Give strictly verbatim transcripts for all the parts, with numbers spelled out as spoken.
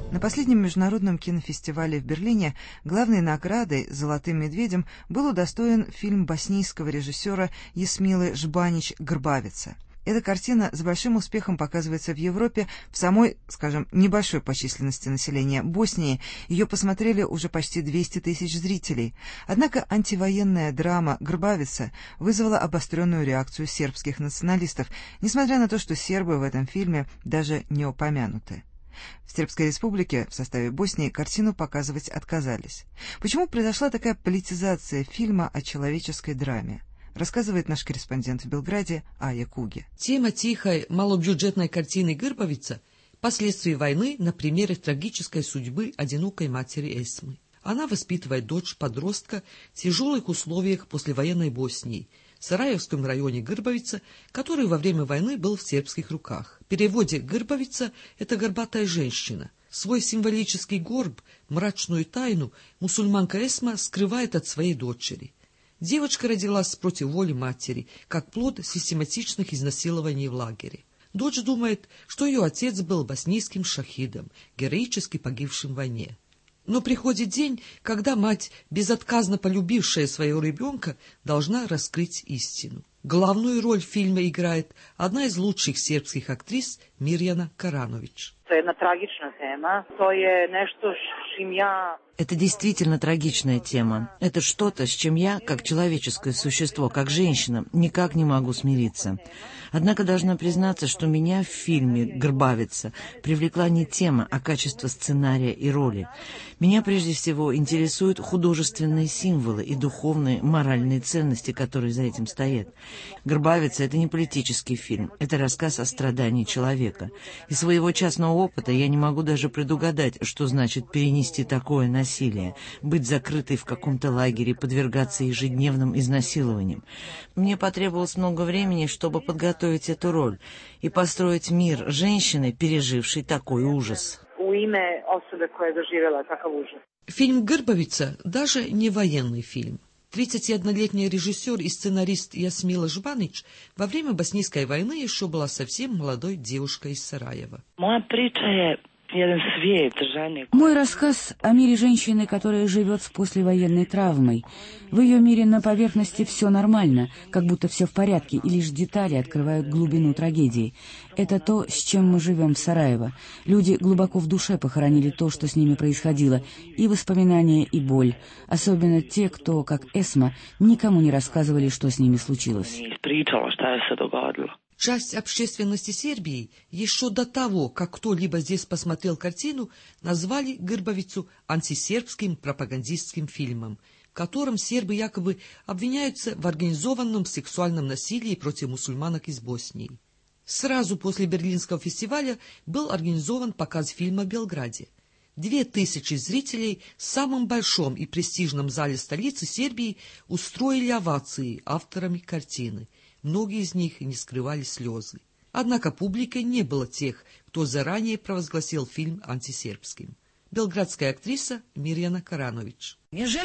На последнем международном кинофестивале в Берлине главной наградой «Золотым медведем» был удостоен фильм боснийского режиссера Ясмилы Жбанич «Грбавица». Эта картина с большим успехом показывается в Европе, в самой, скажем, небольшой по численности населения Боснии. Ее посмотрели уже почти двести тысяч зрителей. Однако антивоенная драма «Грбавица» вызвала обостренную реакцию сербских националистов, несмотря на то, что сербы в этом фильме даже не упомянуты. В Сербской республике в составе Боснии картину показывать отказались. Почему произошла такая политизация фильма о человеческой драме? Рассказывает наш корреспондент в Белграде Ая Куги. Тема тихой, малобюджетной картины «Грбавица» – последствия войны на примере трагической судьбы одинокой матери Эсмы. Она воспитывает дочь-подростка в тяжелых условиях послевоенной Боснии, в Сараевском районе Грбавица, который во время войны был в сербских руках. В переводе «Грбавица» — это горбатая женщина. Свой символический горб, мрачную тайну, мусульманка Эсма скрывает от своей дочери. Девочка родилась против воли матери, как плод систематичных изнасилований в лагере. Дочь думает, что ее отец был боснийским шахидом, героически погибшим в войне. Но приходит день, когда мать, безотказно полюбившая своего ребенка, должна раскрыть истину. Главную роль в фильме играет одна из лучших сербских актрис Мирjana Karanović. Это действительно трагичная тема. Это что-то, с чем я, как человеческое существо, как женщина, никак не могу смириться. Однако должна признаться, что меня в фильме «Грбавица» привлекла не тема, а качество сценария и роли. Меня прежде всего интересуют художественные символы и духовные, моральные ценности, которые за этим стоят. «Грбавица» — это не политический фильм, это рассказ о страдании человека. Из своего частного опыта я не могу даже предугадать, что значит перенести такое насилие, быть закрытой в каком-то лагере, подвергаться ежедневным изнасилованиям. Мне потребовалось много времени, чтобы подготовить эту роль и построить мир женщины, пережившей такой ужас. Фильм «Грбавица» даже не военный фильм. тридцатиоднолетний режиссер и сценарист Ясмила Жбанич во время боснийской войны еще была совсем молодой девушкой из Сараева. Мой рассказ о мире женщины, которая живет с послевоенной травмой. В ее мире на поверхности все нормально, как будто все в порядке, и лишь детали открывают глубину трагедии. Это то, с чем мы живем в Сараево. Люди глубоко в душе похоронили то, что с ними происходило, и воспоминания, и боль. Особенно те, кто, как Эсма, никому не рассказывали, что с ними случилось. Часть общественности Сербии еще до того, как кто-либо здесь посмотрел картину, назвали «Грбавицу» антисербским пропагандистским фильмом, в котором сербы якобы обвиняются в организованном сексуальном насилии против мусульманок из Боснии. Сразу после Берлинского фестиваля был организован показ фильма в Белграде. Две тысячи зрителей в самом большом и престижном зале столицы Сербии устроили овации авторами картины. Многие из них не скрывали слезы. Однако публикой не было тех, кто заранее провозгласил фильм антисербским. Белградская актриса Мирjana Karanović.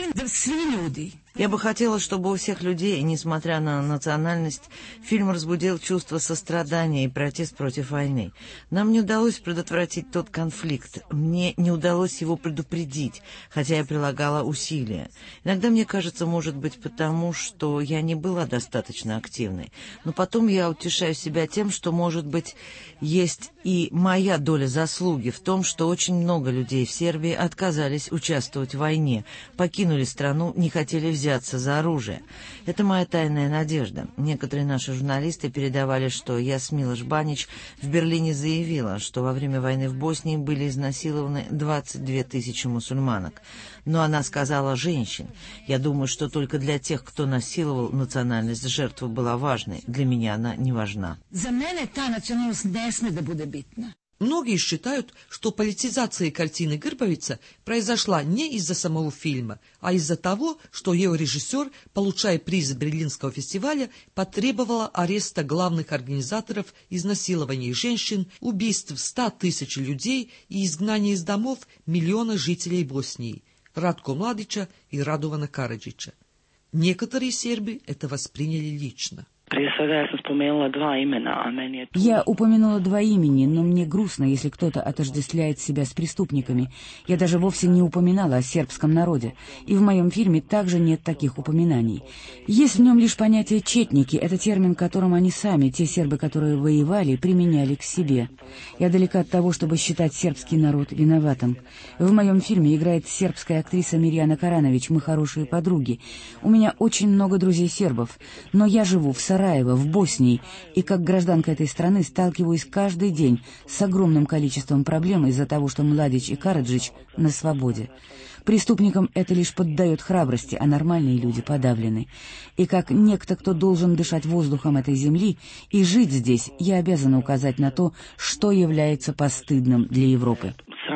Я бы хотела, чтобы у всех людей, несмотря на национальность, фильм разбудил чувство сострадания и протест против войны. Нам не удалось предотвратить тот конфликт, мне не удалось его предупредить, хотя я прилагала усилия. Иногда мне кажется, может быть, потому, что я не была достаточно активной. Но потом я утешаю себя тем, что, может быть, есть и моя доля заслуги в том, что очень много людей в Сербии отказались участвовать в войне, покинули страну, не хотели взяться за оружие. Это моя тайная надежда. Некоторые наши журналисты передавали, что Ясмила Жбанич в Берлине заявила, что во время войны в Боснии были изнасилованы двадцать две тысячи мусульманок. Но она сказала «женщин». Я думаю, что только для тех, кто насиловал, национальность жертвы была важной. Для меня она не важна. За меня та национальность не смеет да будет битна. Многие считают, что политизация картины «Грбавица» произошла не из-за самого фильма, а из-за того, что ее режиссер, получая приз Берлинского фестиваля, потребовала ареста главных организаторов изнасилований женщин, убийств ста тысяч людей и изгнания из домов миллиона жителей Боснии – Радко Младича и Радована Караджича. Некоторые сербы это восприняли лично. Я упомянула два имени, но мне грустно, если кто-то отождествляет себя с преступниками. Я даже вовсе не упоминала о сербском народе, и в моем фильме также нет таких упоминаний. Есть в нем лишь понятие «четники», это термин, которым они сами, те сербы, которые воевали, применяли к себе. Я далека от того, чтобы считать сербский народ виноватым. В моем фильме играет сербская актриса Мирьяна Каранович, мы хорошие подруги. У меня очень много друзей сербов, но я живу в Сараево, в Боснии, и как гражданка этой страны сталкиваюсь каждый день с огромным количеством проблем из-за того, что Младич и Караджич на свободе. Преступникам это лишь поддает храбрости, а нормальные люди подавлены. И как некто, кто должен дышать воздухом этой земли и жить здесь, я обязана указать на то, что является постыдным для Европы.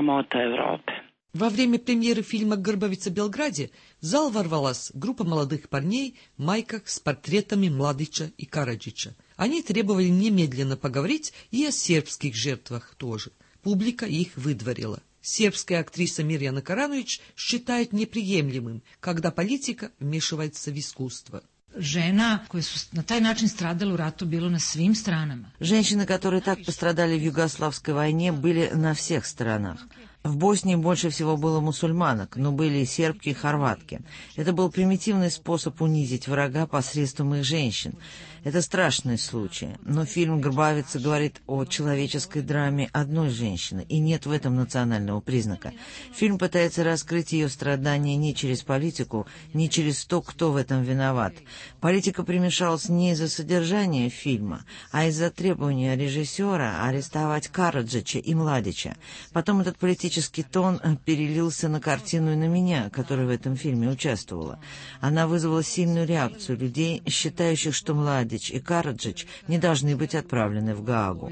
Во время премьеры фильма «Грбавица» в Белграде в зал ворвалась группа молодых парней в майках с портретами Младича и Караджича. Они требовали немедленно поговорить и о сербских жертвах тоже. Публика их выдворила. Сербская актриса Мирьяна Каранович считает неприемлемым, когда политика вмешивается в искусство. Жена, koje su na taj način stradale u ratu, bilo na svim stranama. Женщины, которые так пострадали в Югославской войне, были на всех сторонах. В Боснии больше всего было мусульманок, но были и сербки, и хорватки. Это был примитивный способ унизить врага посредством их женщин. Это страшный случай, но фильм «Грбавица» говорит о человеческой драме одной женщины, и нет в этом национального признака. Фильм пытается раскрыть ее страдания не через политику, не через то, кто в этом виноват. Политика примешалась не из-за содержания фильма, а из-за требования режиссера арестовать Караджича и Младича. Потом этот политический тон перелился на картину и на меня, которая в этом фильме участвовала. Она вызвала сильную реакцию людей, считающих, что Младич и Караджич не должны быть отправлены в Гаагу.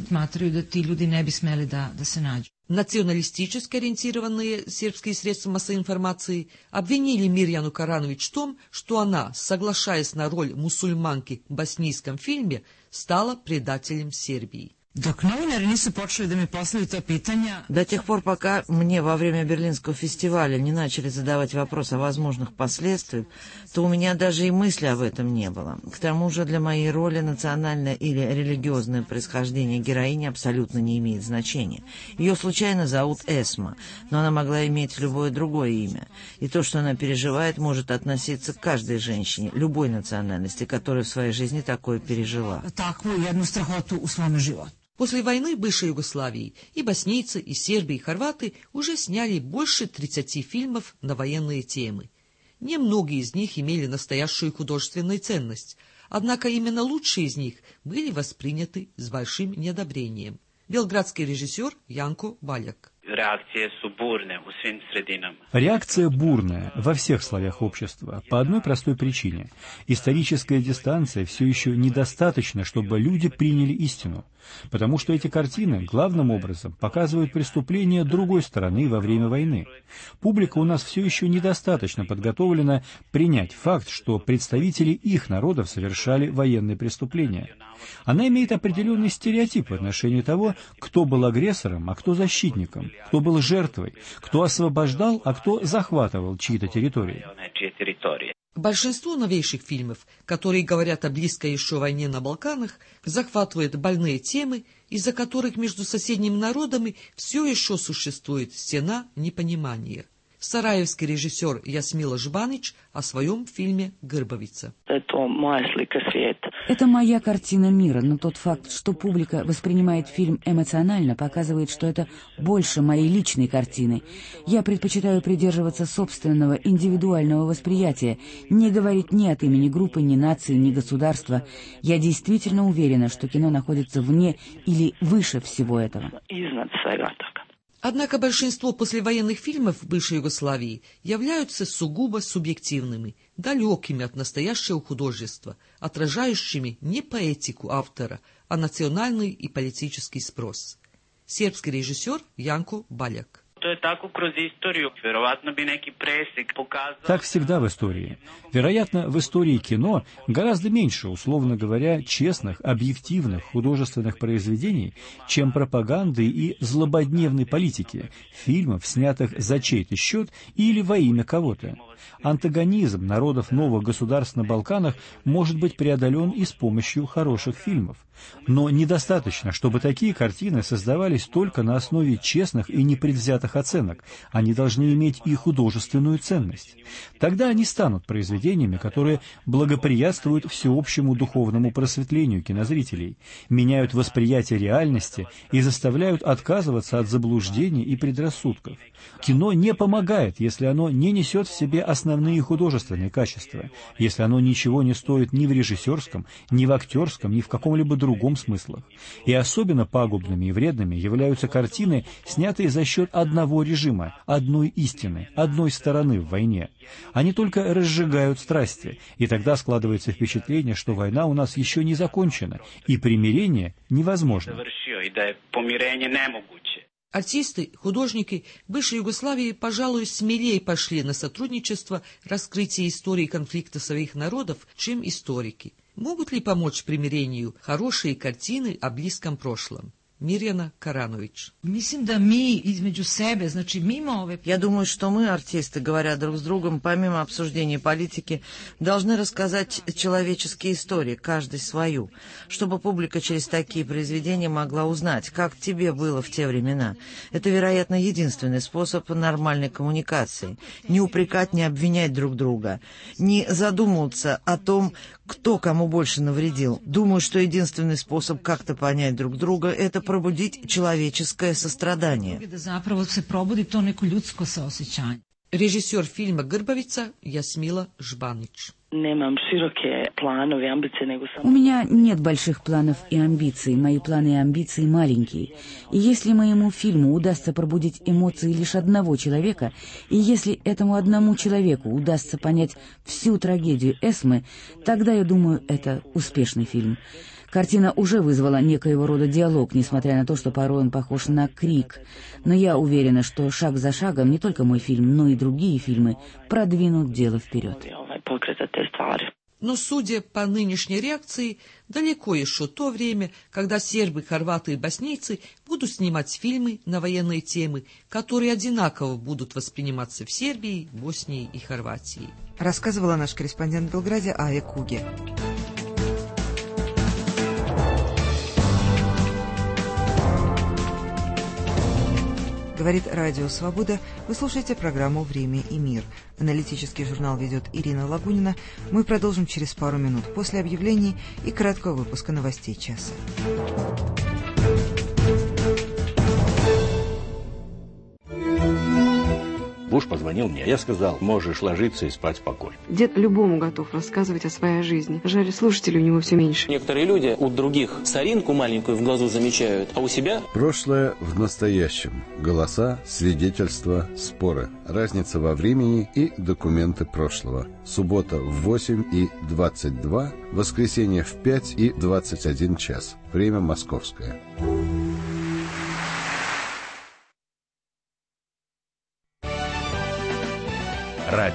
Националистически ориентированные сербские средства массовой информации обвинили Мирьяну Каранович в том, что она, соглашаясь на роль мусульманки в боснийском фильме, стала предателем Сербии. Dok novinari nisu počeli da mi postavljaju ta pitanja... До тех пор, пока мне во время Берлинского фестиваля не начали задавать вопрос о возможных последствиях, то у меня даже и мысли об этом не было. К тому же для моей роли национальное или религиозное происхождение героини абсолютно не имеет значения. Ее случайно зовут Эсма, но она могла иметь любое другое имя. И то, что она переживает, может относиться к каждой женщине, любой национальности, которая в своей жизни такое пережила. Takvu jednu strahotu u svome životu. После войны бывшей Югославии и боснийцы, и сербы, и хорваты уже сняли больше тридцати фильмов на военные темы. Немногие из них имели настоящую художественную ценность, однако именно лучшие из них были восприняты с большим неодобрением. Белградский режиссер Янко Баляк. Реакция бурная во всех слоях общества по одной простой причине. Историческая дистанция все еще недостаточна, чтобы люди приняли истину, потому что эти картины главным образом показывают преступления другой стороны во время войны. Публика у нас все еще недостаточно подготовлена принять факт, что представители их народов совершали военные преступления. Она имеет определенный стереотип в отношении того, кто был агрессором, а кто защитником, кто был жертвой, кто освобождал, а кто захватывал чьи-то территории. Большинство новейших фильмов, которые говорят о близкой еще войне на Балканах, захватывают больные темы, из-за которых между соседними народами все еще существует стена непонимания. Сараевский режиссер Ясмила Жбанич о своем фильме «Грбавица». Это моя картина мира, но тот факт, что публика воспринимает фильм эмоционально, показывает, что это больше моей личной картины. Я предпочитаю придерживаться собственного индивидуального восприятия, не говорить ни от имени группы, ни нации, ни государства. Я действительно уверена, что кино находится вне или выше всего этого. Однако большинство послевоенных фильмов в бывшей Югославии являются сугубо субъективными, далекими от настоящего художества, отражающими не поэтику автора, а национальный и политический спрос. Сербский режиссер Янко Баляк. Так всегда в истории. Вероятно, в истории кино гораздо меньше, условно говоря, честных, объективных художественных произведений, чем пропаганды и злободневной политики, фильмов, снятых за чей-то счет или во имя кого-то. Антагонизм народов новых государств на Балканах может быть преодолен и с помощью хороших фильмов. Но недостаточно, чтобы такие картины создавались только на основе честных и непредвзятых оценок. Они должны иметь и художественную ценность. Тогда они станут произведениями, которые благоприятствуют всеобщему духовному просветлению кинозрителей, меняют восприятие реальности и заставляют отказываться от заблуждений и предрассудков. Кино не помогает, если оно не несет в себе основные художественные качества, если оно ничего не стоит ни в режиссерском, ни в актерском, ни в каком-либо другом смыслах. И особенно пагубными и вредными являются картины, снятые за счет одного режима, одной истины, одной стороны в войне. Они только разжигают страсти, и тогда складывается впечатление, что война у нас еще не закончена, и примирение невозможно. Артисты, художники бывшей Югославии, пожалуй, смелее пошли на сотрудничество, раскрытие истории конфликта своих народов, чем историки. Могут ли помочь примирению хорошие картины о близком прошлом? Мирьяна Каранович. Mislim da mi između sebe, znači mimo ove... Я думаю, что мы, артисты, говоря друг с другом, помимо обсуждения политики, должны рассказать человеческие истории, каждый свою, чтобы публика через такие произведения могла узнать, как тебе было в те времена. Это, вероятно, единственный способ нормальной коммуникации. Не упрекать, не обвинять друг друга, не задумываться о том, кто кому больше навредил. Думаю, что единственный способ как-то понять друг друга – это пробудить человеческое сострадание. Режиссер фильма «Грбавица» Ясмила Жбанич. У меня нет больших планов и амбиций, мои планы и амбиции маленькие. И если моему фильму удастся пробудить эмоции лишь одного человека, и если этому одному человеку удастся понять всю трагедию Эсмы, тогда, я думаю, это успешный фильм. Картина уже вызвала некоего рода диалог, несмотря на то, что порой он похож на крик. Но я уверена, что шаг за шагом не только мой фильм, но и другие фильмы продвинут дело вперед. Но, судя по нынешней реакции, далеко еще то время, когда сербы, хорваты и боснийцы будут снимать фильмы на военные темы, которые одинаково будут восприниматься в Сербии, Боснии и Хорватии. Рассказывала наш корреспондент в Белграде Ая Куге. Говорит Радио Свобода. Вы слушаете программу «Время и мир». Аналитический журнал ведет Ирина Лагунина. Мы продолжим через пару минут после объявлений и краткого выпуска новостей часа. Буш позвонил мне. Я сказал, можешь ложиться и спать спокойно. Дед любому готов рассказывать о своей жизни. Жаль, слушателей у него все меньше. Некоторые люди у других соринку маленькую в глазу замечают, а у себя... Прошлое в настоящем. Голоса, свидетельства, споры. Разница во времени и документы прошлого. Суббота в восемь и двадцать два, воскресенье в пять и двадцать один час. Время московское.